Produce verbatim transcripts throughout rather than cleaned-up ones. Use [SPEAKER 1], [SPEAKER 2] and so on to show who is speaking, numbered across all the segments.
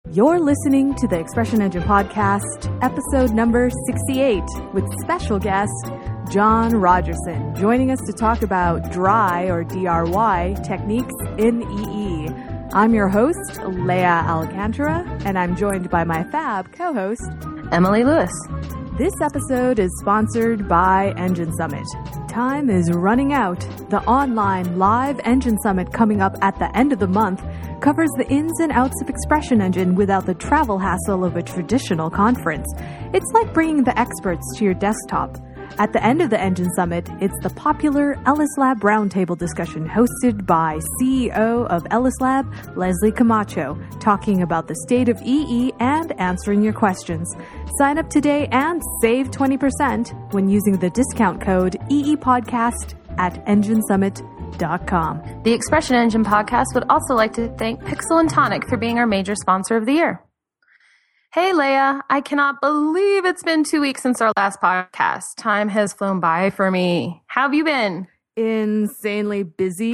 [SPEAKER 1] You're listening to the Expression Engine Podcast, episode number sixty-eight, with special guest John Rogerson, joining us to talk about dry or D R Y techniques in E E. I'm your host, Leah Alcantara, and I'm joined by my fab co-host,
[SPEAKER 2] Emily Lewis.
[SPEAKER 1] This episode is sponsored by Engine Summit. Time is running out. The online live Engine Summit coming up at the end of the month covers the ins and outs of Expression Engine without the travel hassle of a traditional conference. It's like bringing the experts to your desktop. At the end of the Engine Summit, it's the popular Ellis Lab Roundtable discussion hosted by C E O of Ellis Lab, Leslie Camacho, talking about the state of E E and answering your questions. Sign up today and save twenty percent when using the discount code E E Podcast at engine summit dot com.
[SPEAKER 2] The Expression Engine Podcast would also like to thank Pixel and Tonic for being our major sponsor of the year. Hey, Leah, I cannot believe it's been two weeks since our last podcast. Time has flown by for me. How have you been?
[SPEAKER 1] Insanely busy.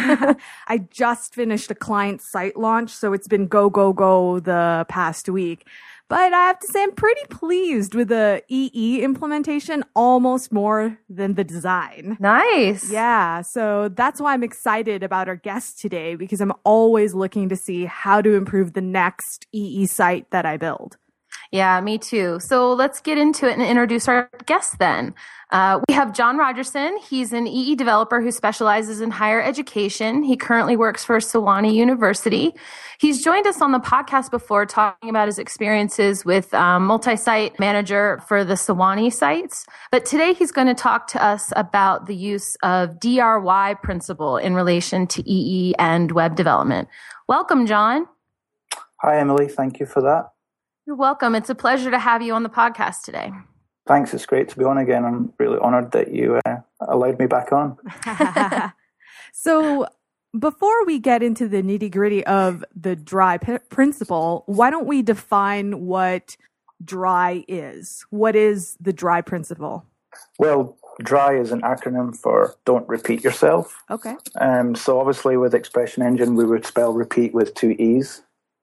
[SPEAKER 1] I just finished a client site launch, so it's been go, go, go the past week. But I have to say I'm pretty pleased with the E E implementation, almost more than the design.
[SPEAKER 2] Nice.
[SPEAKER 1] Yeah, so that's why I'm excited about our guest today, because I'm always looking to see how to improve the next E E site that I build.
[SPEAKER 2] Yeah, me too. So let's get into it and introduce our guest then. Uh, we have John Rogerson. He's an E E developer who specializes in higher education. He currently works for Sewanee University. He's joined us on the podcast before talking about his experiences with um, multi-site manager for the Sewanee sites. But today he's going to talk to us about the use of D R Y principle in relation to E E and web development. Welcome, John.
[SPEAKER 3] Hi, Emily. Thank you for that.
[SPEAKER 2] You're welcome. It's a pleasure to have you on the podcast today.
[SPEAKER 3] Thanks. It's great to be on again. I'm really honored that you uh, allowed me back on.
[SPEAKER 1] So before we get into the nitty gritty of the dry p- principle, why don't we define what dry is? What is the dry principle?
[SPEAKER 3] Well, dry is an acronym for don't repeat yourself.
[SPEAKER 1] Okay.
[SPEAKER 3] Um, so obviously with Expression Engine, we would spell repeat with two E's.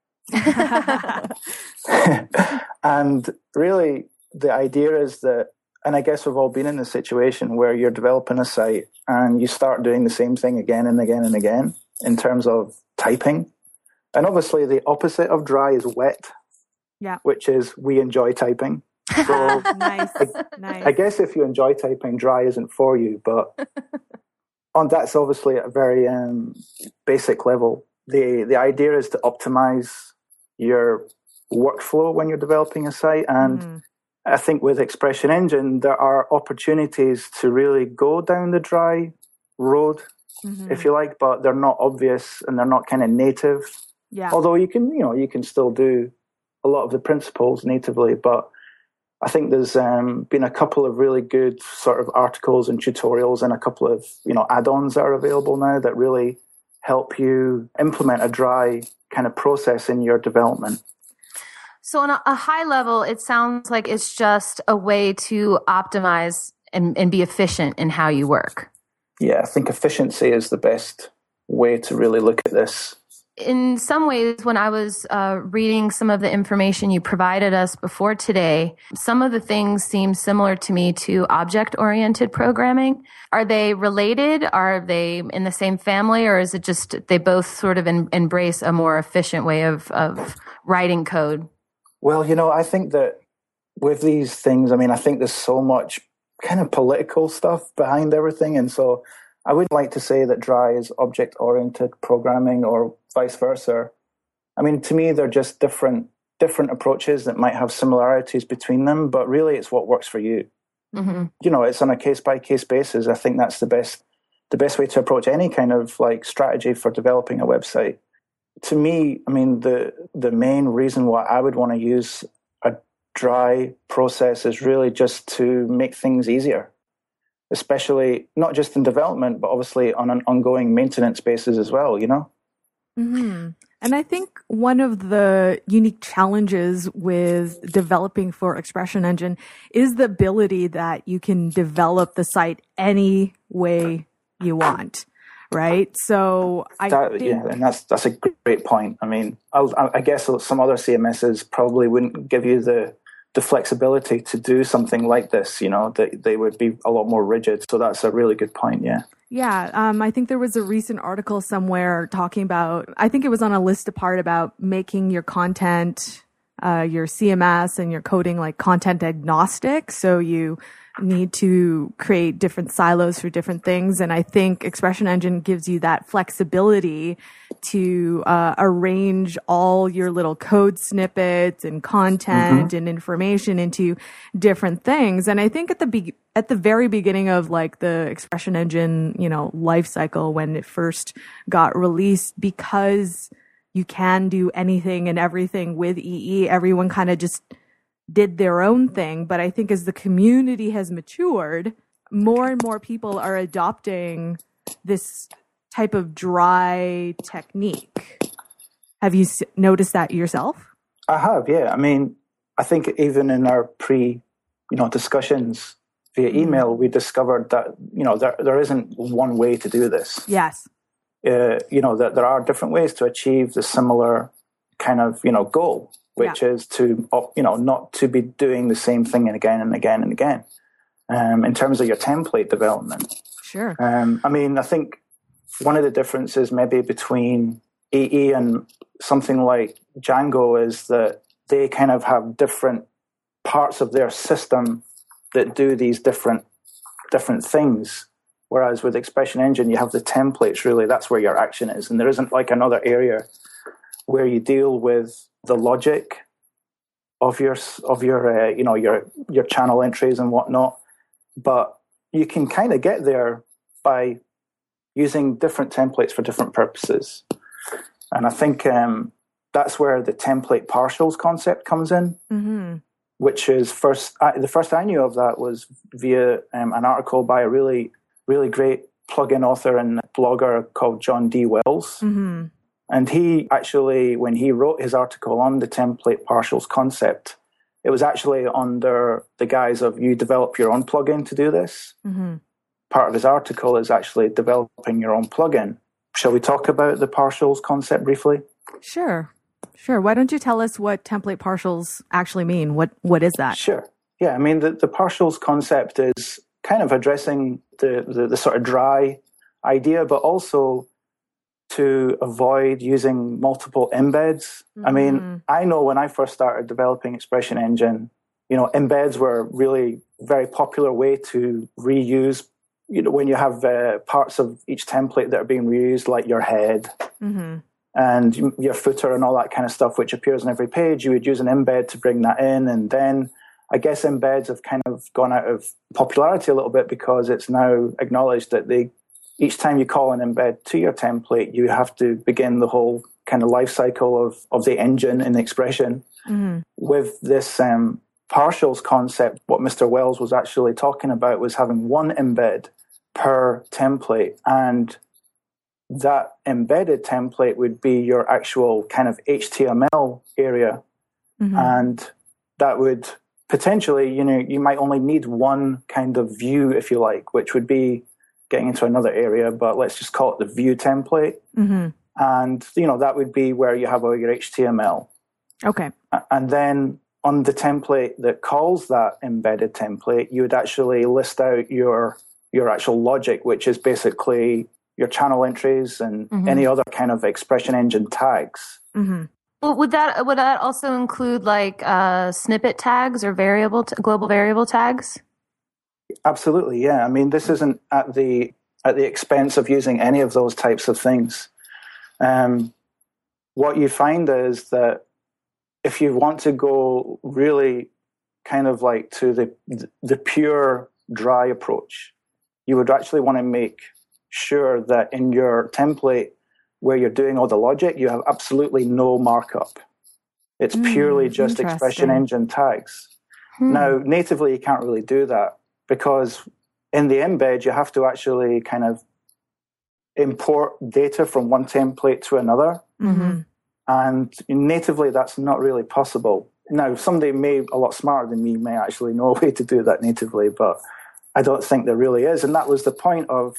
[SPEAKER 3] And really, the idea is that, and I guess we've all been in a situation where you're developing a site and you start doing the same thing again and again and again in terms of typing. And obviously the opposite of dry is wet,
[SPEAKER 1] yeah,
[SPEAKER 3] which is we enjoy typing. So
[SPEAKER 1] nice,
[SPEAKER 3] I,
[SPEAKER 1] nice.
[SPEAKER 3] I guess if you enjoy typing, dry isn't for you, but on that's obviously at a very um, basic level. The, the idea is to optimize your workflow when you're developing a site. And mm-hmm. I think with Expression Engine, there are opportunities to really go down the dry road, mm-hmm. if you like, but they're not obvious and they're not kind of native.
[SPEAKER 1] Yeah.
[SPEAKER 3] Although you can, you know, you can still do a lot of the principles natively, but I think there's um, been a couple of really good sort of articles and tutorials and a couple of, you know, add-ons that are available now that really help you implement a dry kind of process in your development.
[SPEAKER 2] So on a, a high level, it sounds like it's just a way to optimize and, and be efficient in how you work.
[SPEAKER 3] Yeah, I think efficiency is the best way to really look at this.
[SPEAKER 2] In some ways, when I was uh, reading some of the information you provided us before today, some of the things seem similar to me to object-oriented programming. Are they related? Are they in the same family? Or is it just they both sort of en- embrace a more efficient way of, of writing code?
[SPEAKER 3] Well, you know, I think that with these things, I mean, I think there's so much kind of political stuff behind everything. And so I wouldn't like to say that dry is object-oriented programming or vice versa. I mean, to me, they're just different different approaches that might have similarities between them, but really it's what works for you. Mm-hmm. You know, it's on a case-by-case basis. I think that's the best the best way to approach any kind of like strategy for developing a website. To me, I mean, the the main reason why I would want to use a dry process is really just to make things easier, especially not just in development, but obviously on an ongoing maintenance basis as well, you know?
[SPEAKER 1] Mm-hmm. And I think one of the unique challenges with developing for Expression Engine is the ability that you can develop the site any way you want, right? So I
[SPEAKER 3] that,
[SPEAKER 1] think...
[SPEAKER 3] yeah, and that's that's a great point. I mean, I'll, I guess some other C M Ss probably wouldn't give you the the flexibility to do something like this. You know, that they would be a lot more rigid. So that's a really good point. Yeah.
[SPEAKER 1] Yeah, um, I think there was a recent article somewhere talking about, I think it was on a list apart about making your content, uh, your C M S and your coding like content agnostic. So you need to create different silos for different things. And I think Expression Engine gives you that flexibility to uh, arrange all your little code snippets and content mm-hmm. and information into different things. And I think at the be- at the very beginning of like the Expression Engine, you know, life cycle when it first got released, because you can do anything and everything with E E, everyone kind of just did their own thing. But I think as the community has matured, more and more people are adopting this type of dry technique. Have you s- noticed that yourself?
[SPEAKER 3] I have, yeah. I mean, I think even in our pre, you know, discussions via email, we discovered that, you know, there there isn't one way to do this.
[SPEAKER 1] Yes.
[SPEAKER 3] Uh, you know, that there are different ways to achieve the similar kind of, you know, goal, which yeah. is to, you know, not to be doing the same thing again and again and again. Um, in terms of your template development.
[SPEAKER 1] Sure.
[SPEAKER 3] Um, I mean, I think one of the differences maybe between E E and something like Django is that they kind of have different parts of their system that do these different different things. Whereas with Expression Engine, you have the templates, really. That's where your action is. And there isn't like another area where you deal with the logic of your, of your uh, you know, your, your channel entries and whatnot. But you can kind of get there by using different templates for different purposes. And I think um, that's where the template partials concept comes in, mm-hmm. which is first, I, the first I knew of that was via um, an article by a really, really great plugin author and blogger called John D. Wells. Mm-hmm. And he actually, when he wrote his article on the template partials concept, it was actually under the guise of you develop your own plugin to do this. Mm-hmm. Part of his article is actually developing your own plugin. Shall we talk about the partials concept briefly?
[SPEAKER 1] Sure. Sure. Why don't you tell us what template partials actually mean? What What is that?
[SPEAKER 3] Sure. Yeah, I mean, the, the partials concept is kind of addressing the, the, the sort of dry idea, but also to avoid using multiple embeds. Mm-hmm. I mean, I know when I first started developing Expression Engine, you know, embeds were a really very popular way to reuse. You know, when you have uh, parts of each template that are being reused, like your head mm-hmm. and your footer and all that kind of stuff, which appears on every page, you would use an embed to bring that in. And then I guess embeds have kind of gone out of popularity a little bit because it's now acknowledged that they, each time you call an embed to your template, you have to begin the whole kind of life cycle of, of the engine in Expression. Mm-hmm. With this um, partials concept, what Mister Wells was actually talking about was having one embed per template, and that embedded template would be your actual kind of H T M L area. Mm-hmm. And that would potentially, you know, you might only need one kind of view, if you like, which would be getting into another area, but let's just call it the view template. Mm-hmm. And, you know, that would be where you have all your H T M L.
[SPEAKER 1] Okay.
[SPEAKER 3] And then on the template that calls that embedded template, you would actually list out your your actual logic, which is basically your channel entries and mm-hmm. any other kind of Expression Engine tags.
[SPEAKER 2] Mm-hmm. Well, would that would that also include like uh, snippet tags or variable t- global variable tags?
[SPEAKER 3] Absolutely, yeah. I mean, this isn't at the at the expense of using any of those types of things. Um, what you find is that if you want to go really kind of like to the the pure dry approach, you would actually want to make sure that in your template where you're doing all the logic, you have absolutely no markup. It's mm, purely just Expression Engine tags. Hmm. Now, natively, you can't really do that because in the embed, you have to actually kind of import data from one template to another. Mm-hmm. And natively, that's not really possible. Now, somebody may, a lot smarter than me, may actually know a way to do that natively, but I don't think there really is. And that was the point of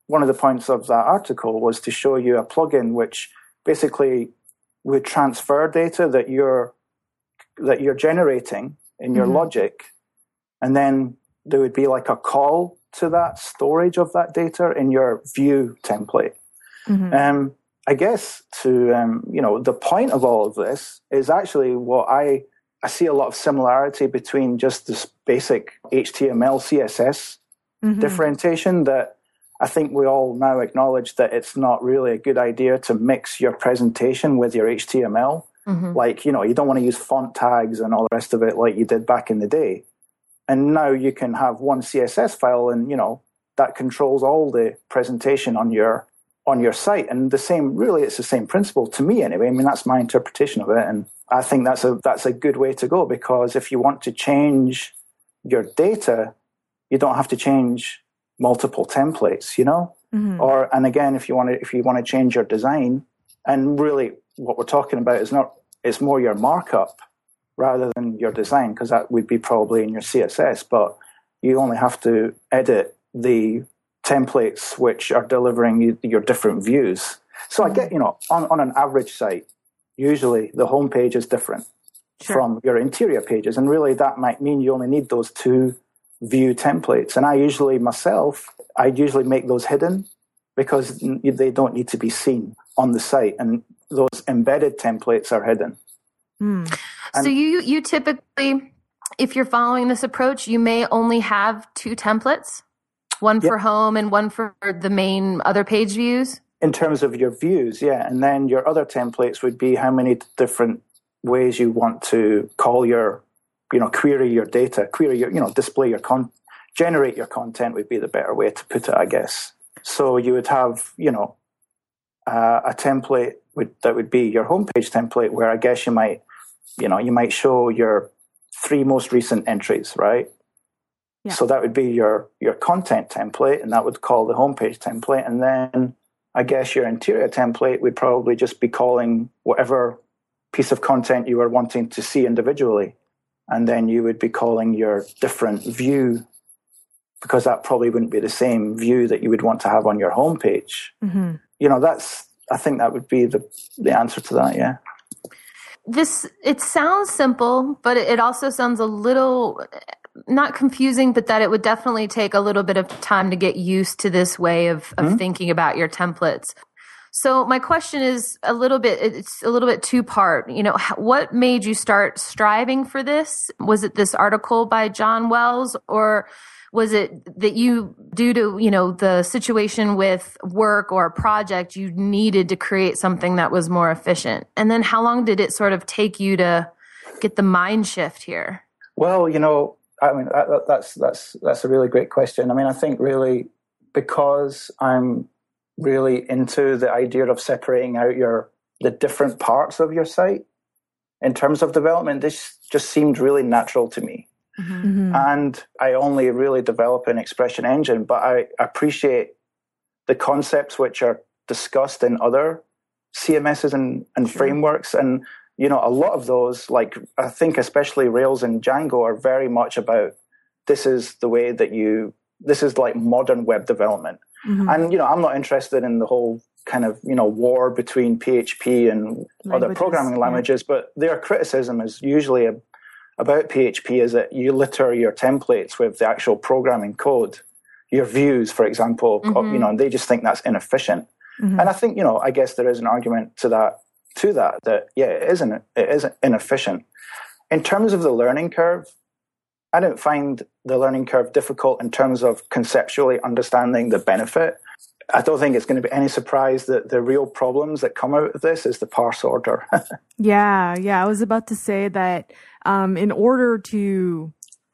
[SPEAKER 3] one of the points of that article was to show you a plugin which basically would transfer data that you're that you're generating in your mm-hmm. logic, and then there would be like a call to that storage of that data in your view template. Mm-hmm. Um, I guess to um, you know, the point of all of this is actually what I I see a lot of similarity between just this basic H T M L C S S mm-hmm. differentiation that I think we all now acknowledge that it's not really a good idea to mix your presentation with your H T M L. Mm-hmm. Like, you know, you don't want to use font tags and all the rest of it like you did back in the day. And now you can have one C S S file and, you know, that controls all the presentation on your on your site. And the same, really, it's the same principle to me anyway. I mean, that's my interpretation of it. And I think that's a that's a good way to go, because if you want to change your data, you don't have to change multiple templates, you know? Mm-hmm. Or and again, if you want to if you want to change your design, and really what we're talking about is not it's more your markup rather than your design, because that would be probably in your C S S, but you only have to edit the templates which are delivering you, your different views. So mm-hmm. I get, you know, on, on an average site, usually the homepage is different sure. from your interior pages. And really that might mean you only need those two view templates. And I usually myself, I usually make those hidden because they don't need to be seen on the site. And those embedded templates are hidden.
[SPEAKER 2] Mm. So you you typically, if you're following this approach, you may only have two templates, one for yep. home and one for the main other page views?
[SPEAKER 3] In terms of your views, yeah. And then your other templates would be how many different ways you want to call your, you know, query your data, query your, you know, display your con, generate your content would be the better way to put it, I guess. So you would have, you know, uh, a template would, that would be your homepage template, where I guess you might, you know, you might show your three most recent entries, right? Yeah. So that would be your, your content template, and that would call the homepage template. And then I guess your interior template would probably just be calling whatever piece of content you were wanting to see individually. And then you would be calling your different view, because that probably wouldn't be the same view that you would want to have on your homepage. Mm-hmm. You know, that's, I think that would be the, the answer to that, yeah.
[SPEAKER 2] This, it sounds simple, but it also sounds a little, not confusing, but that it would definitely take a little bit of time to get used to this way of, of mm-hmm. thinking about your templates. So my question is a little bit, it's a little bit two part. You know, what made you start striving for this? Was it this article by John Wells, or was it that you, due to, you know, the situation with work or a project, you needed to create something that was more efficient? And then how long did it sort of take you to get the mind shift here?
[SPEAKER 3] Well, you know, I mean, that's, that's, that's a really great question. I mean, I think really because I'm really into the idea of separating out your, the different parts of your site in terms of development, this just seemed really natural to me. Mm-hmm. And I only really develop an expression engine, but I appreciate the concepts which are discussed in other C M Ss and, and sure. frameworks. And, you know, a lot of those, like I think especially Rails and Django, are very much about this is the way that you, this is like modern web development. Mm-hmm. And, you know, I'm not interested in the whole kind of, you know, war between P H P and languages, other programming languages, yeah. but their criticism is usually a about P H P is that you litter your templates with the actual programming code, your views, for example, mm-hmm. you know, and they just think that's inefficient. Mm-hmm. And I think, you know, I guess there is an argument to that, to that, that, yeah, it isn't, it isn't inefficient. In terms of the learning curve, I don't find the learning curve difficult in terms of conceptually understanding the benefit. I don't think it's going to be any surprise that the real problems that come out of this is the parse order.
[SPEAKER 1] yeah, yeah. I was about to say that um, in order to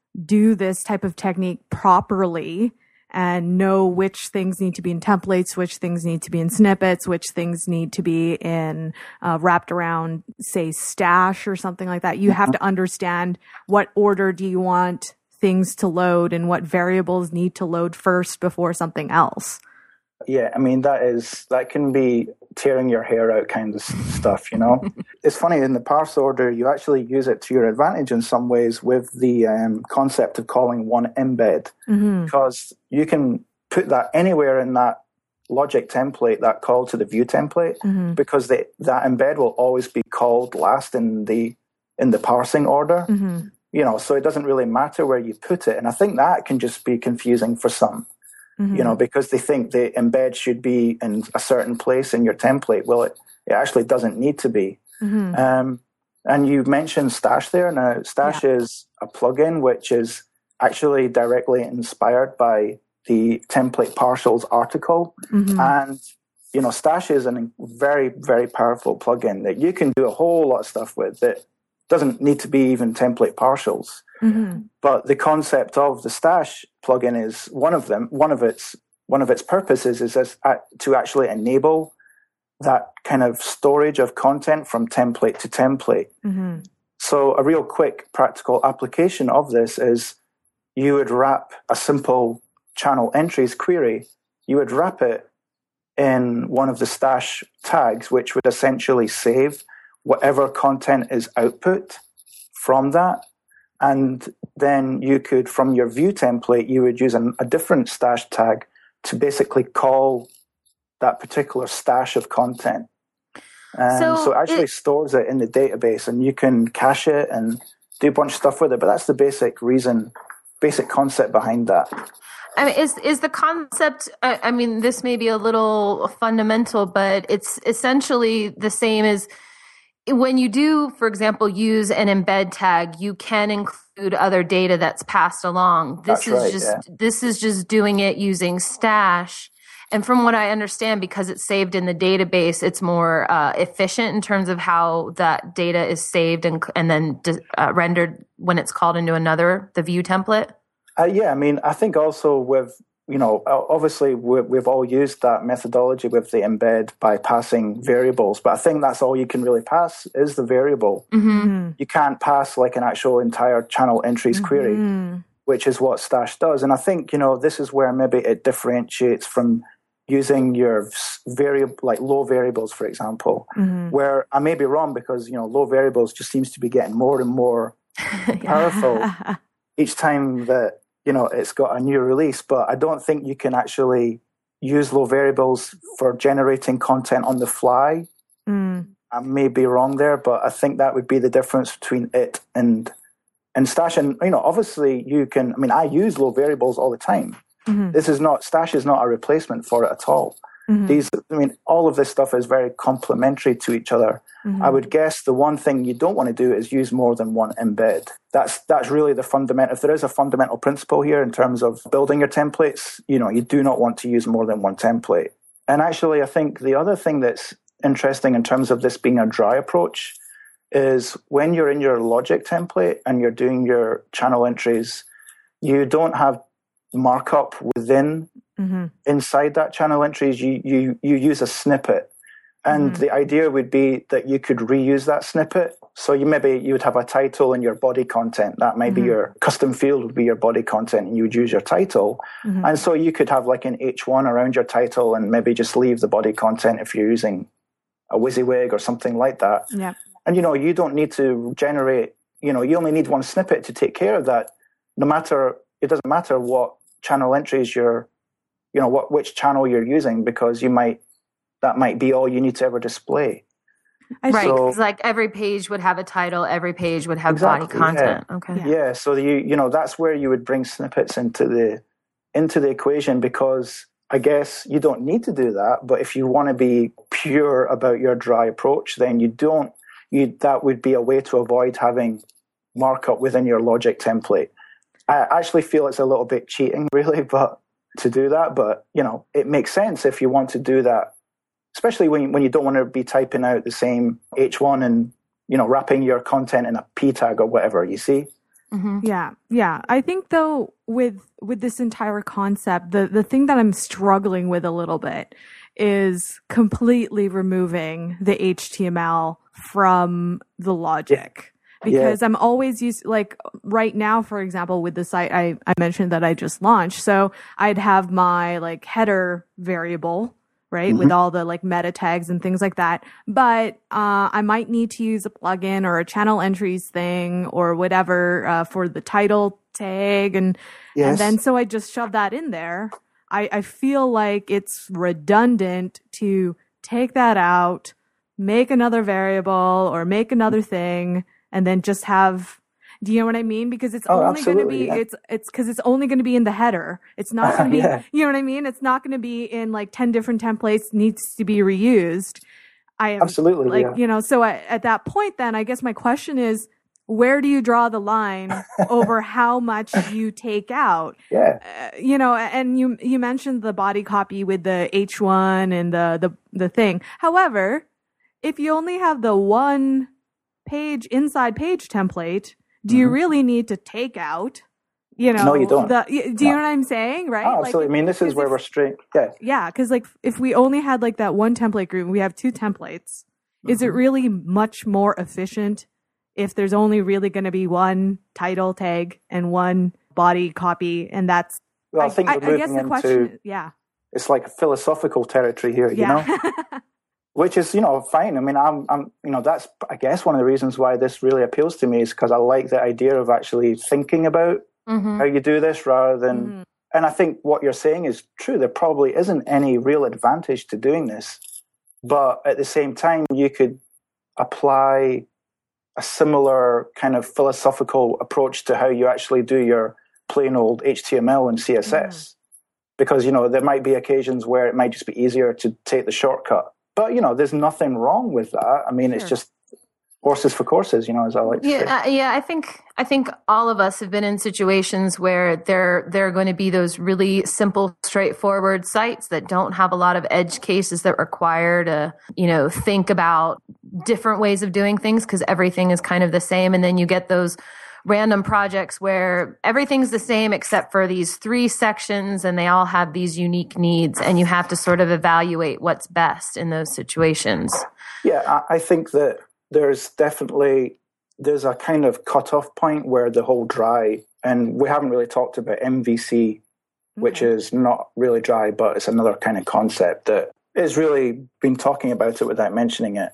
[SPEAKER 1] do this type of technique properly and know which things need to be in templates, which things need to be in snippets, which things need to be in uh, wrapped around, say, Stash or something like that, you mm-hmm. have to understand what order do you want things to load and what variables need to load first before something else.
[SPEAKER 3] Yeah, I mean, that is, that can be tearing your hair out kind of stuff, you know? It's funny, in the parse order, you actually use it to your advantage in some ways with the um, concept of calling one embed, mm-hmm. because you can put that anywhere in that logic template, that call to the view template, mm-hmm. because the, that embed will always be called last in the in the parsing order. Mm-hmm. You know, so it doesn't really matter where you put it. And I think that can just be confusing for some, mm-hmm. you know, because they think the embed should be in a certain place in your template. Well, it, it actually doesn't need to be. Mm-hmm. Um, and you mentioned Stash there. Now, Stash yeah. is a plugin which is actually directly inspired by the template partials article. Mm-hmm. And, you know, Stash is a very, very powerful plugin that you can do a whole lot of stuff with that doesn't need to be even template partials. Mm-hmm. But the concept of the Stash plugin is one of them. One of its one of its purposes is as, uh, to actually enable that kind of storage of content from template to template. Mm-hmm. So a real quick practical application of this is you would wrap a simple channel entries query, you would wrap it in one of the Stash tags, which would essentially save whatever content is output from that. And then you could, from your view template, you would use an, a different Stash tag to basically call that particular stash of content. And so, so it actually it, stores it in the database, and you can cache it and do a bunch of stuff with it. But that's the basic reason, basic concept behind that.
[SPEAKER 2] I mean, is is the concept, I, I mean, this may be a little fundamental, but it's essentially the same as when you do, for example, use an embed tag, you can include other data that's passed along. This
[SPEAKER 3] that's
[SPEAKER 2] is
[SPEAKER 3] right,
[SPEAKER 2] just
[SPEAKER 3] yeah.
[SPEAKER 2] this is just doing it using Stash. And from what I understand, because it's saved in the database, it's more uh, efficient in terms of how that data is saved and and then uh, rendered when it's called into another, the view template.
[SPEAKER 3] Uh, yeah, I mean, I think also with, you know, obviously we, we've all used that methodology with the embed by passing variables, but I think that's all you can really pass is the variable. Mm-hmm. You can't pass like an actual entire channel entries mm-hmm. query, which is what Stash does. And I think, you know, this is where maybe it differentiates from using your variable, like low variables, for example, mm-hmm. where I may be wrong because, you know, low variables just seems to be getting more and more powerful each time that, you know, it's got a new release. But I don't think you can actually use low variables for generating content on the fly. Mm. I may be wrong there, but I think that would be the difference between it and and Stash. And, you know, obviously you can, I mean, I use low variables all the time. Mm-hmm. This is not, Stash is not a replacement for it at all. Mm-hmm. These, I mean, all of this stuff is very complementary to each other. Mm-hmm. I would guess the one thing you don't want to do is use more than one embed. That's that's really the fundamental, if there is a fundamental principle here in terms of building your templates, you know, you do not want to use more than one template. And actually, I think the other thing that's interesting in terms of this being a dry approach is when you're in your logic template and you're doing your channel entries, you don't have markup within mm-hmm. inside that channel entries. You you you use a snippet, and mm-hmm. the idea would be that you could reuse that snippet. So you maybe you would have a title in your body content. That might mm-hmm. be your custom field would be your body content, and you would use your title. Mm-hmm. And so you could have like an H one around your title, and maybe just leave the body content if you're using a WYSIWYG or something like that.
[SPEAKER 1] Yeah.
[SPEAKER 3] And you know you don't need to generate. You know you only need one snippet to take care of that. No matter it doesn't matter what channel entries you're, you know, what which channel you're using, because you might that might be all you need to ever display.
[SPEAKER 2] Right,
[SPEAKER 3] so,
[SPEAKER 2] like every page would have a title, every page would have
[SPEAKER 3] exactly,
[SPEAKER 2] body content.
[SPEAKER 3] Yeah.
[SPEAKER 2] Okay.
[SPEAKER 3] Yeah. yeah, so you you know that's where you would bring snippets into the into the equation, because I guess you don't need to do that, but if you want to be pure about your dry approach, then you don't you that would be a way to avoid having markup within your logic template. I actually feel it's a little bit cheating, really, but to do that. But, you know, it makes sense if you want to do that, especially when you, when you don't want to be typing out the same H one and, you know, wrapping your content in a P tag or whatever, you see?
[SPEAKER 1] Mm-hmm. Yeah, yeah. I think, though, with with this entire concept, the, the thing that I'm struggling with a little bit is completely removing the H T M L from the logic. Yeah. Because yeah. I'm always used, like right now, for example, with the site I, I mentioned that I just launched. So I'd have my like header variable, right, mm-hmm. with all the like meta tags and things like that. But uh, I might need to use a plugin or a channel entries thing or whatever uh, for the title tag. And,
[SPEAKER 3] yes.
[SPEAKER 1] and then so I just shove that in there. I, I feel like it's redundant to take that out, make another variable or make another thing, and then just have, do you know what I mean? Because it's
[SPEAKER 3] oh,
[SPEAKER 1] only going to be,
[SPEAKER 3] yeah.
[SPEAKER 1] it's, it's because it's only going to be in the header. It's not going to be,
[SPEAKER 3] yeah.
[SPEAKER 1] you know what I mean? It's not going to be in like ten different templates, needs to be reused. I am
[SPEAKER 3] Absolutely.
[SPEAKER 1] like,
[SPEAKER 3] yeah.
[SPEAKER 1] you know, so I, at that point, then I guess my question is, where do you draw the line over how much you take out?
[SPEAKER 3] Yeah.
[SPEAKER 1] Uh, you know, and you you mentioned the body copy with the H one and the, the, the thing. However, if you only have the one page inside page template, do mm-hmm. you really need to take out, you know,
[SPEAKER 3] no, you don't.
[SPEAKER 1] The, do you
[SPEAKER 3] no.
[SPEAKER 1] know what I'm saying? Right?
[SPEAKER 3] Oh, absolutely. Like, I mean, this is where
[SPEAKER 1] if,
[SPEAKER 3] we're straight. Yeah.
[SPEAKER 1] Yeah. Cause like if we only had like that one template group, we have two templates. Mm-hmm. Is it really much more efficient if there's only really going to be one title tag and one body copy, and that's
[SPEAKER 3] well, I think
[SPEAKER 1] I,
[SPEAKER 3] we're
[SPEAKER 1] I
[SPEAKER 3] moving
[SPEAKER 1] guess the
[SPEAKER 3] into,
[SPEAKER 1] question, yeah,
[SPEAKER 3] it's like philosophical territory here, you
[SPEAKER 1] yeah.
[SPEAKER 3] know, which is, you know, fine. I mean, I'm, I'm, you know, that's, I guess, one of the reasons why this really appeals to me is because I like the idea of actually thinking about mm-hmm. how you do this rather than, mm-hmm. and I think what you're saying is true. There probably isn't any real advantage to doing this, but at the same time, you could apply a similar kind of philosophical approach to how you actually do your plain old H T M L and C S S. Mm. Because, you know, there might be occasions where it might just be easier to take the shortcut. But, you know, there's nothing wrong with that. I mean, sure. It's just horses for courses, you know, as I like to
[SPEAKER 2] yeah,
[SPEAKER 3] say.
[SPEAKER 2] Uh, yeah, I think I think all of us have been in situations where there there are going to be those really simple, straightforward sites that don't have a lot of edge cases that require to, you know, think about different ways of doing things because everything is kind of the same. And then you get those random projects where everything's the same except for these three sections and they all have these unique needs, and you have to sort of evaluate what's best in those situations.
[SPEAKER 3] Yeah, I think that there's definitely, there's a kind of cutoff point where the whole dry, and we haven't really talked about M V C, okay. which is not really dry, but it's another kind of concept that is really been talking about it without mentioning it.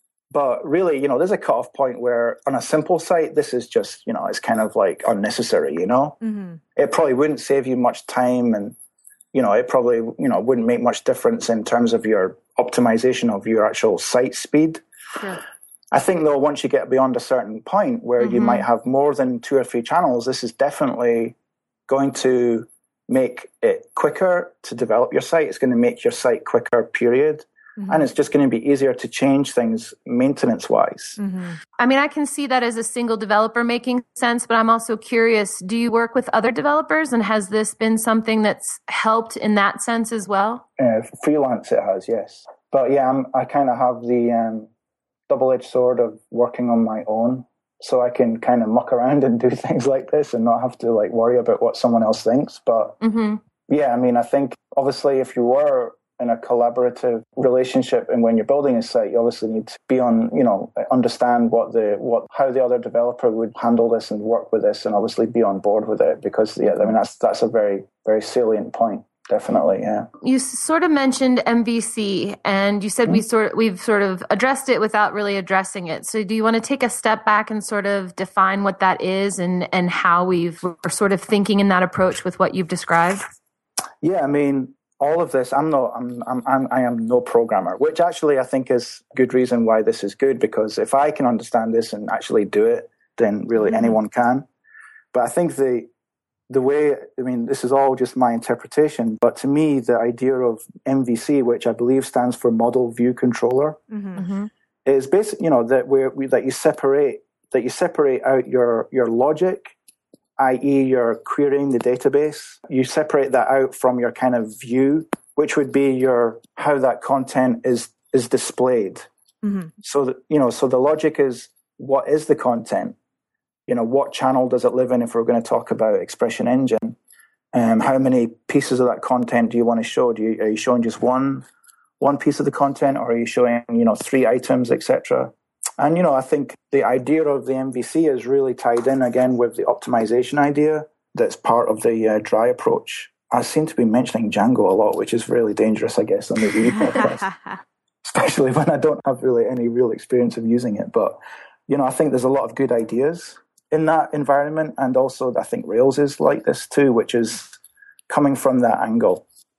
[SPEAKER 3] But really, you know, there's a cutoff point where on a simple site, this is just, you know, it's kind of like unnecessary, you know? Mm-hmm. It probably wouldn't save you much time, and, you know, it probably, you know, wouldn't make much difference in terms of your optimization of your actual site speed.
[SPEAKER 1] Sure.
[SPEAKER 3] I think, though, once you get beyond a certain point where mm-hmm. you might have more than two or three channels, this is definitely going to make it quicker to develop your site. It's going to make your site quicker, period. Mm-hmm. And it's just going to be easier to change things maintenance-wise.
[SPEAKER 2] Mm-hmm. I mean, I can see that as a single developer making sense, but I'm also curious, do you work with other developers? And has this been something that's helped in that sense as well?
[SPEAKER 3] Uh, freelance, it has, yes. But yeah, I'm, I kind of have the um, double-edged sword of working on my own, so I can kind of muck around and do things like this and not have to like worry about what someone else thinks. But mm-hmm. yeah, I mean, I think obviously if you were in a collaborative relationship and when you're building a site, you obviously need to be on, you know, understand what the, what, how the other developer would handle this and work with this, and obviously be on board with it, because yeah, I mean, that's, that's a very, very salient point. Definitely, yeah.
[SPEAKER 2] You sort of mentioned M V C, and you said mm-hmm. we sort of, we've sort of addressed it without really addressing it. So do you want to take a step back and sort of define what that is and, and how we've, we're sort of thinking in that approach with what you've described?
[SPEAKER 3] Yeah, I mean, all of this, I'm no, I'm, I'm, I'm, I am no programmer, which actually I think is a good reason why this is good, because if I can understand this and actually do it, then really mm-hmm. anyone can. But I think the the way, I mean, this is all just my interpretation, but to me, the idea of M V C, which I believe stands for Model View Controller, mm-hmm. is basically, you know, that where we, that you separate that you separate out your your logic, that is, you're querying the database. You separate that out from your kind of view, which would be your how that content is is displayed. Mm-hmm. So that, you know, so the logic is what is the content. You know, what channel does it live in if we're going to talk about Expression Engine? Um, how many pieces of that content do you want to show? Do you, are you showing just one one piece of the content, or are you showing, you know, three items, et cetera? And, you know, I think the idea of the M V C is really tied in, again, with the optimization idea that's part of the uh, dry approach. I seem to be mentioning Django a lot, which is really dangerous, I guess, on the E podcast, especially when I don't have really any real experience of using it. But, you know, I think there's a lot of good ideas in that environment, and also I think Rails is like this too, which is coming from that angle.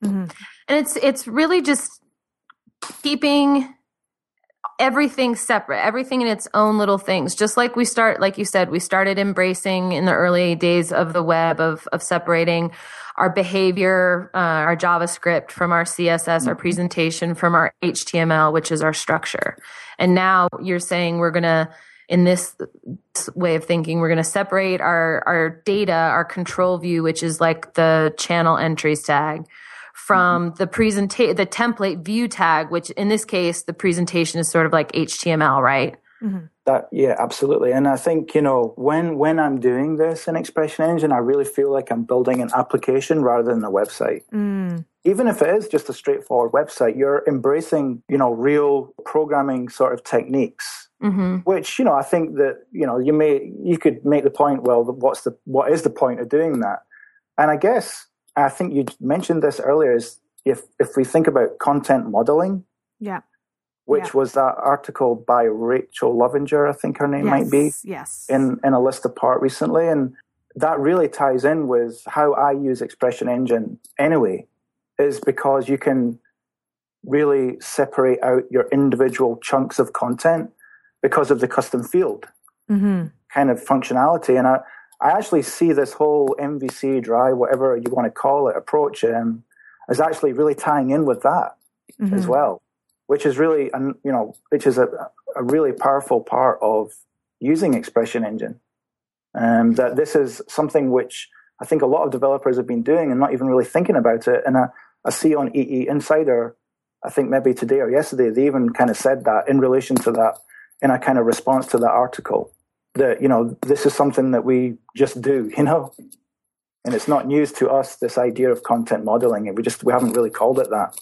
[SPEAKER 2] Mm-hmm. And it's it's really just keeping everything separate, everything in its own little things. Just like we start, like you said, we started embracing in the early days of the web of of separating our behavior, uh, our JavaScript from our C S S, mm-hmm. our presentation from our H T M L, which is our structure. And now you're saying we're going to, in this way of thinking, we're going to separate our, our data, our control view, which is like the channel entries tag, from mm-hmm. the presenta- the template view tag, which in this case, the presentation is sort of like H T M L, right?
[SPEAKER 3] Mm-hmm. That, yeah, absolutely. And I think, you know, when, when I'm doing this in Expression Engine, I really feel like I'm building an application rather than a website. Mm. Even if it is just a straightforward website, you're embracing, you know, real programming sort of techniques, mm-hmm. which, you know, I think that, you know, you may, you could make the point, well, what's the, what is the point of doing that? And I guess, I think you mentioned this earlier, is if, if we think about content modeling.
[SPEAKER 1] Yeah.
[SPEAKER 3] Which yeah. was that article by Rachel Lovinger, I think her name
[SPEAKER 1] yes,
[SPEAKER 3] might be,
[SPEAKER 1] yes.
[SPEAKER 3] in, in a list apart recently. And that really ties in with how I use Expression Engine anyway, is because you can really separate out your individual chunks of content because of the custom field mm-hmm. kind of functionality. And I, I actually see this whole M V C, Dry, whatever you want to call it, approach um, as actually really tying in with that mm-hmm. as well. Which is really, you know, which is a, a really powerful part of using Expression Engine. Um, that this is something which I think a lot of developers have been doing and not even really thinking about it. And I, I see on E E Insider, I think maybe today or yesterday, they even kind of said that in relation to that, in a kind of response to that article, that, you know, this is something that we just do, you know, and it's not news to us, this idea of content modeling. And we just, we haven't really called it that.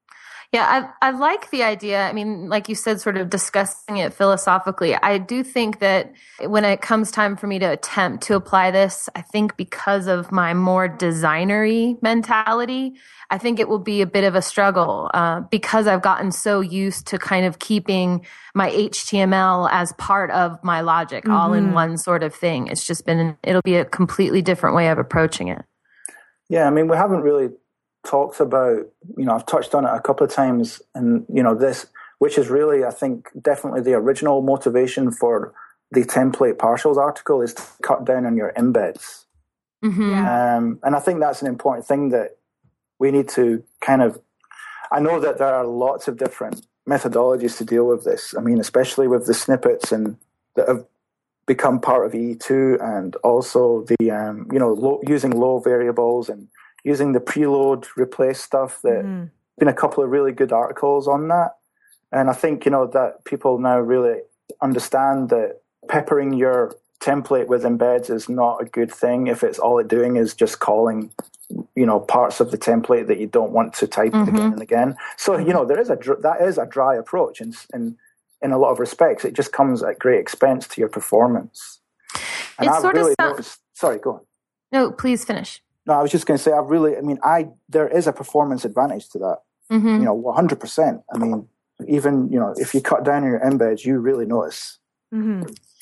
[SPEAKER 2] Yeah, I I like the idea. I mean, like you said, sort of discussing it philosophically. I do think that when it comes time for me to attempt to apply this, I think because of my more designery mentality, I think it will be a bit of a struggle uh, because I've gotten so used to kind of keeping my H T M L as part of my logic, mm-hmm. all in one sort of thing. It's just been, it'll be a completely different way of approaching it.
[SPEAKER 3] Yeah, I mean, we haven't really talked about, you know, I've touched on it a couple of times, and, you know, this, which is really, I think, definitely the original motivation for the template partials article, is to cut down on your embeds. Mm-hmm. Yeah. Um, and I think that's an important thing that we need to kind of, I know that there are lots of different methodologies to deal with this. I mean, especially with the snippets and that have become part of E E two, and also the, um, you know, low, using low variables and using the preload replace stuff. That mm. been a couple of really good articles on that. And I think, you know, that people now really understand that peppering your template with embeds is not a good thing if it's all it doing is just calling, you know, parts of the template that you don't want to type mm-hmm. again and again. So, you know, there is a, that is a dry approach in, in, in a lot of respects. It just comes at great expense to your performance. And
[SPEAKER 2] I've really sound-
[SPEAKER 3] noticed, sorry, go on.
[SPEAKER 2] No, please finish.
[SPEAKER 3] No, I was just going to say, I really, I mean, I, there is a performance advantage to that, mm-hmm. you know, one hundred percent. I mean, even, you know, if you cut down on your embeds, you really notice.
[SPEAKER 2] Mm-hmm.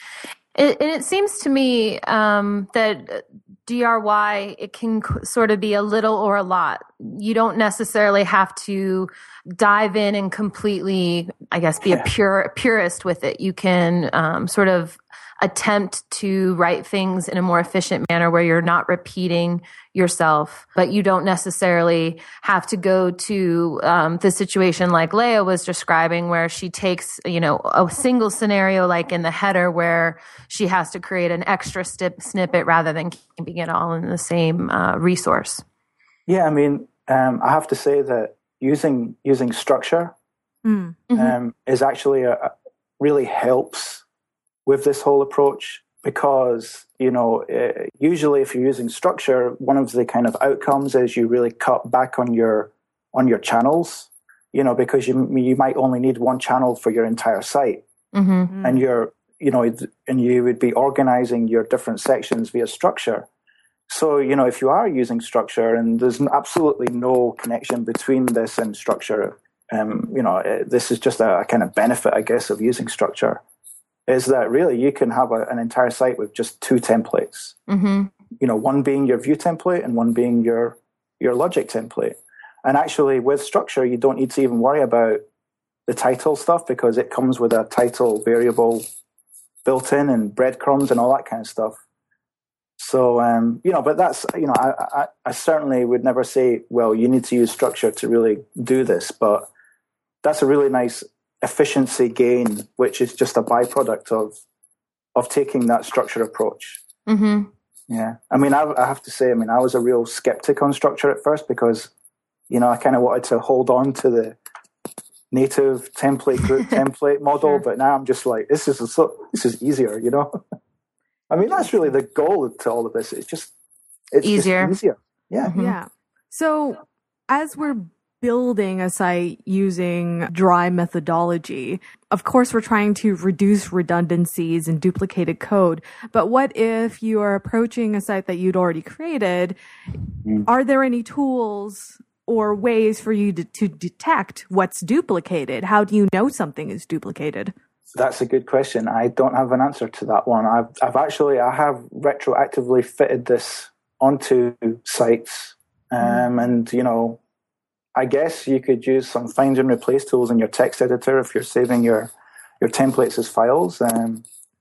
[SPEAKER 2] It, and it seems to me um, that D R Y, it can sort of be a little or a lot. You don't necessarily have to dive in and completely, I guess, be yeah. a pure purist with it. You can um, sort of attempt to write things in a more efficient manner where you're not repeating yourself, but you don't necessarily have to go to um, the situation like Leah was describing, where she takes, you know, a single scenario like in the header where she has to create an extra stip, snippet rather than keeping it all in the same uh, resource.
[SPEAKER 3] Yeah, I mean, um, I have to say that using using structure mm-hmm. um, is actually a, a really helps with this whole approach, because, you know, uh, usually if you're using structure, one of the kind of outcomes is you really cut back on your on your channels, you know, because you you might only need one channel for your entire site, mm-hmm. and you're, you know, and you would be organizing your different sections via structure. So, you know, if you are using structure and there's absolutely no connection between this and structure, um, you know, this is just a, a kind of benefit, I guess, of using structure, is that really you can have a, an entire site with just two templates. Mm-hmm. You know, one being your view template and one being your your logic template. And actually, with structure, you don't need to even worry about the title stuff because it comes with a title variable built in and breadcrumbs and all that kind of stuff. So, um, you know, but that's, you know, I, I, I certainly would never say, well, you need to use structure to really do this, but that's a really nice efficiency gain, which is just a byproduct of of taking that structure approach.
[SPEAKER 2] Mm-hmm.
[SPEAKER 3] Yeah. I mean, I, I have to say, I mean, I was a real skeptic on structure at first because, you know, I kind of wanted to hold on to the native template group template model, sure. But now I'm just like, this is so, this is easier, you know? I mean, that's really the goal to all of this. It's just, it's
[SPEAKER 2] easier.
[SPEAKER 3] Just easier. Yeah.
[SPEAKER 1] Mm-hmm. Yeah. So as we're building a site using dry methodology, of course, we're trying to reduce redundancies and duplicated code. But what if you are approaching a site that you'd already created? Mm. Are there any tools or ways for you to, to detect what's duplicated? How do you know something is duplicated?
[SPEAKER 3] That's a good question. I don't have an answer to that one. I've, I've actually, I have retroactively fitted this onto sites. Um, mm. And, you know, I guess you could use some find and replace tools in your text editor if you're saving your, your templates as files. Um,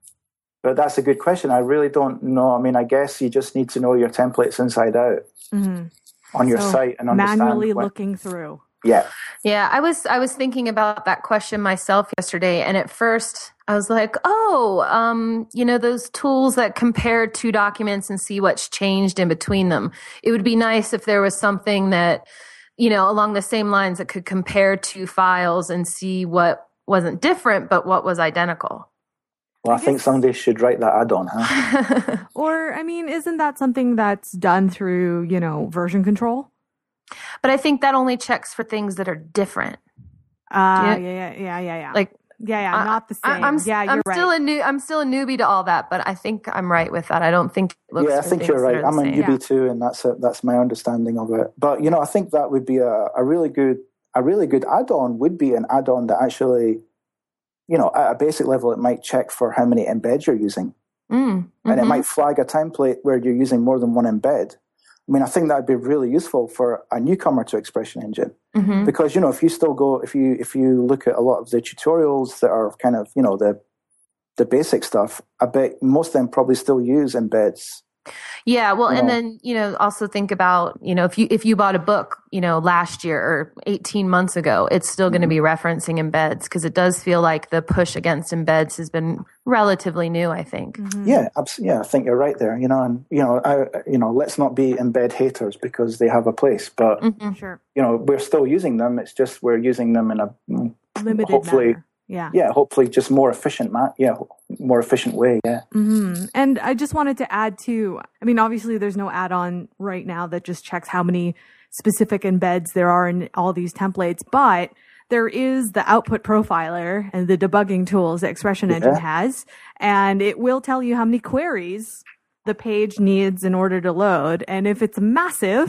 [SPEAKER 3] but that's a good question. I really don't know. I mean, I guess you just need to know your templates inside out mm-hmm. on your
[SPEAKER 1] so
[SPEAKER 3] site and understand
[SPEAKER 1] manually
[SPEAKER 3] when,
[SPEAKER 1] looking through.
[SPEAKER 3] Yeah.
[SPEAKER 2] Yeah, I was I was thinking about that question myself yesterday, and at first I was like, oh, um, you know, those tools that compare two documents and see what's changed in between them. It would be nice if there was something that, you know, along the same lines that could compare two files and see what wasn't different, but what was identical.
[SPEAKER 3] Well, I, I think somebody should write that add-on, huh?
[SPEAKER 1] Or, I mean, isn't that something that's done through, you know, version control?
[SPEAKER 2] But I think that only checks for things that are different.
[SPEAKER 1] Uh, yeah, yeah, yeah, yeah, yeah.
[SPEAKER 2] Like,
[SPEAKER 1] yeah, yeah,
[SPEAKER 2] I,
[SPEAKER 1] not the same.
[SPEAKER 2] I, I'm,
[SPEAKER 1] yeah, you're
[SPEAKER 2] I'm
[SPEAKER 1] right.
[SPEAKER 2] still a new, I'm still a newbie to all that, but I think I'm right with that. I don't think it looks
[SPEAKER 3] yeah, I think you're right. I'm a newbie
[SPEAKER 1] yeah.
[SPEAKER 3] too, and that's a, that's my understanding of it. But you know, I think that would be a, a really good a really good add-on. Would be an add-on that actually, you know, at a basic level, it might check for how many embeds you're using, mm, mm-hmm. and it might flag a template where you're using more than one embed. I mean, I think that would be really useful for a newcomer to Expression Engine, mm-hmm. because, you know, if you still go, if you if you look at a lot of the tutorials that are kind of, you know, the the basic stuff, I bet most of them probably still use embeds.
[SPEAKER 2] Yeah, well,
[SPEAKER 3] you
[SPEAKER 2] and
[SPEAKER 3] know.
[SPEAKER 2] then, you know, also think about, you know, if you if you bought a book, you know, last year or eighteen months ago, it's still going to be referencing embeds, because it does feel like the push against embeds has been relatively new, I think.
[SPEAKER 3] Mm-hmm. Yeah, absolutely. Yeah, I think you're right there. You know, and you know, I, you know, let's not be embed haters because they have a place, but
[SPEAKER 1] mm-hmm. sure.
[SPEAKER 3] you know, we're still using them. It's just we're using them in a
[SPEAKER 1] limited
[SPEAKER 3] hopefully.
[SPEAKER 1] manner. Yeah.
[SPEAKER 3] Yeah, hopefully just more efficient, ma- yeah, more efficient way, yeah.
[SPEAKER 1] Mm-hmm. And I just wanted to add too, I mean, obviously there's no add-on right now that just checks how many specific embeds there are in all these templates, but there is the output profiler and the debugging tools that Expression Engine yeah. has, and it will tell you how many queries the page needs in order to load. And if it's massive,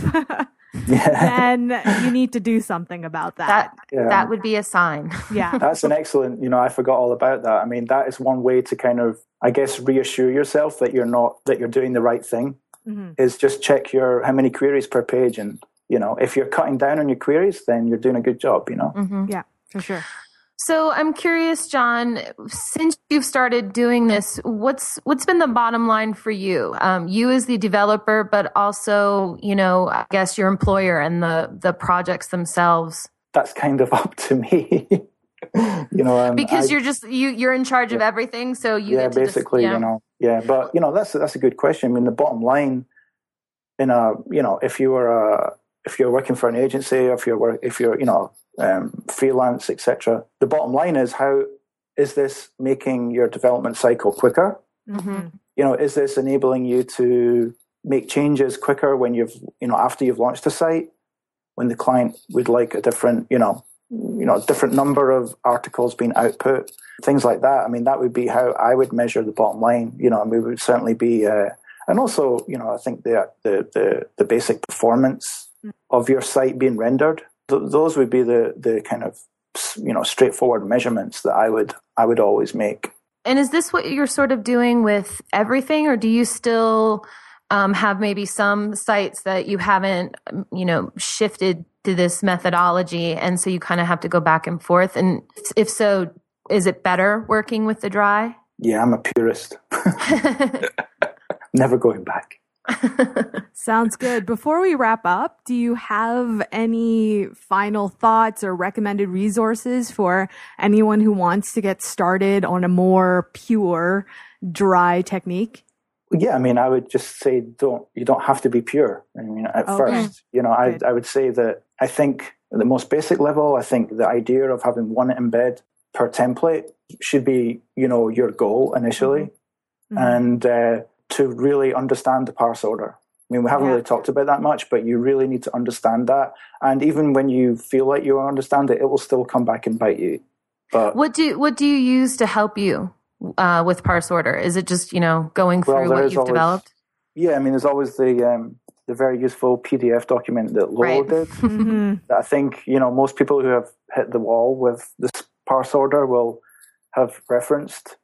[SPEAKER 3] yeah.
[SPEAKER 1] then you need to do something about that.
[SPEAKER 2] That,
[SPEAKER 3] yeah.
[SPEAKER 2] that would be a sign.
[SPEAKER 1] Yeah.
[SPEAKER 3] That's an excellent, you know, I forgot all about that. I mean, that is one way to kind of, I guess, reassure yourself that you're not, that you're doing the right thing, mm-hmm. is just check your, how many queries per page. And, you know, if you're cutting down on your queries, then you're doing a good job, you know?
[SPEAKER 1] Mm-hmm. Yeah, for sure.
[SPEAKER 2] So I'm curious, John, since you've started doing this, what's what's been the bottom line for you? Um, you as the developer, but also, you know, I guess your employer and the, the projects themselves.
[SPEAKER 3] That's kind of up to me. you know, um,
[SPEAKER 2] because
[SPEAKER 3] I,
[SPEAKER 2] you're just you you're in charge yeah. of everything. So you
[SPEAKER 3] yeah,
[SPEAKER 2] get to
[SPEAKER 3] basically,
[SPEAKER 2] just, yeah.
[SPEAKER 3] you know, yeah. But you know, that's that's a good question. I mean, the bottom line, in a you know, if you were a if you're working for an agency, or if you're work, if you're you know. Um, freelance, et cetera. The bottom line is, how is this making your development cycle quicker? Mm-hmm. You know, is this enabling you to make changes quicker when you've, you know, after you've launched a site, when the client would like a different, you know, you know, different number of articles being output, things like that. I mean, that would be how I would measure the bottom line. You know, and we would certainly be, uh, and also, you know, I think the the the, the basic performance of your site being rendered. Those would be the, the kind of, you know, straightforward measurements that I would I would always make.
[SPEAKER 2] And is this what you're sort of doing with everything, or do you still um, have maybe some sites that you haven't, you know, shifted to this methodology. And so you kind of have to go back and forth. And if so, is it better working with the dry?
[SPEAKER 3] Yeah, I'm a purist. Never going back.
[SPEAKER 1] Sounds good. Before we wrap up, do you have any final thoughts or recommended resources for anyone who wants to get started on a more pure dry technique?
[SPEAKER 3] Yeah, I mean, I would just say don't you don't have to be pure. I mean, at okay. first, you know, I I would say that I think at the most basic level, I think the idea of having one embed per template should be, you know, your goal initially, mm-hmm. and uh, to really understand the parse order. I mean, we haven't yeah. really talked about that much, but you really need to understand that. And even when you feel like you understand it, it will still come back and bite you. But
[SPEAKER 2] what do what do you use to help you uh, with parse order? Is it just, you know, going through well, what you've
[SPEAKER 3] always,
[SPEAKER 2] developed?
[SPEAKER 3] Yeah, I mean, there's always the um, the very useful P D F document that Lowell right. did. Mm-hmm. That I think, you know, most people who have hit the wall with this parse order will have referenced.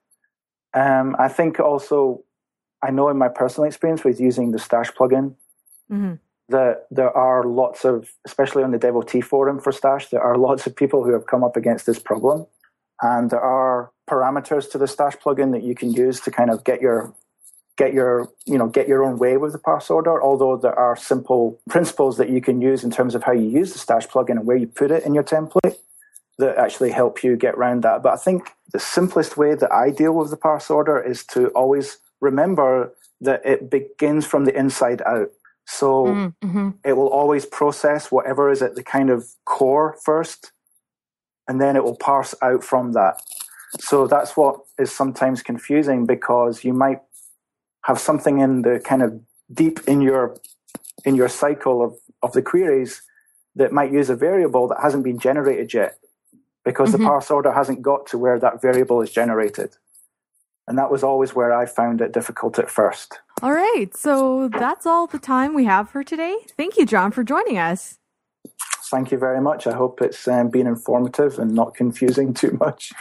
[SPEAKER 3] Um, I think also, I know in my personal experience with using the Stash plugin, mm-hmm. that there are lots of, especially on the devotee forum for Stash, there are lots of people who have come up against this problem. And there are parameters to the Stash plugin that you can use to kind of get your, get your, you know, get your own way with the parse order. Although there are simple principles that you can use in terms of how you use the Stash plugin and where you put it in your template that actually help you get around that. But I think the simplest way that I deal with the parse order is to always remember that it begins from the inside out. So mm-hmm. it will always process whatever is at the kind of core first, and then it will parse out from that. So that's what is sometimes confusing, because you might have something in the kind of deep in your in your cycle of, of the queries that might use a variable that hasn't been generated yet, because mm-hmm. the parse order hasn't got to where that variable is generated. And that was always where I found it difficult at first.
[SPEAKER 1] All right. So that's all the time we have for today. Thank you, John, for joining us.
[SPEAKER 3] Thank you very much. I hope it's um, been informative and not confusing too much.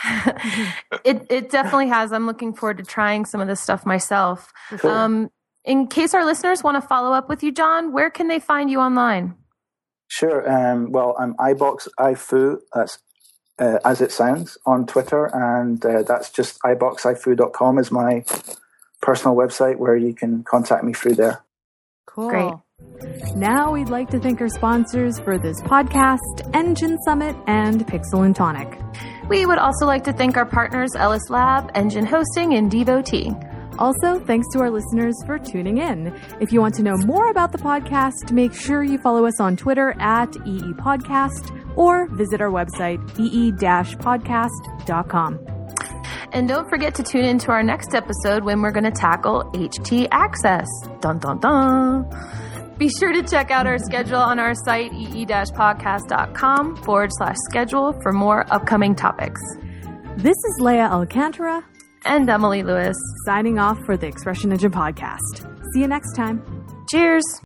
[SPEAKER 2] it it definitely has. I'm looking forward to trying some of this stuff myself. Cool. Um, in case our listeners want to follow up with you, John, where can they find you online?
[SPEAKER 3] Sure. Um, well, I'm iBox iFu. That's Uh, as it sounds, on Twitter, and uh, that's just i box i fu dot com is my personal website where you can contact me through there.
[SPEAKER 1] Cool. Great. Now we'd like to thank our sponsors for this podcast, Engine Summit and Pixel and Tonic.
[SPEAKER 2] We would also like to thank our partners, Ellis Lab, Engine Hosting, and Devotee.
[SPEAKER 1] Also, thanks to our listeners for tuning in. If you want to know more about the podcast, make sure you follow us on Twitter at E E Podcast or visit our website, e e dash podcast dot com.
[SPEAKER 2] And don't forget to tune into our next episode when we're going to tackle H T Access. Dun, dun, dun. Be sure to check out our schedule on our site, e e dash podcast dot com forward slash schedule for more upcoming topics.
[SPEAKER 1] This is Leah Alcantara
[SPEAKER 2] and Emily Lewis
[SPEAKER 1] signing off for the Expression Engine podcast. See you next time.
[SPEAKER 2] Cheers.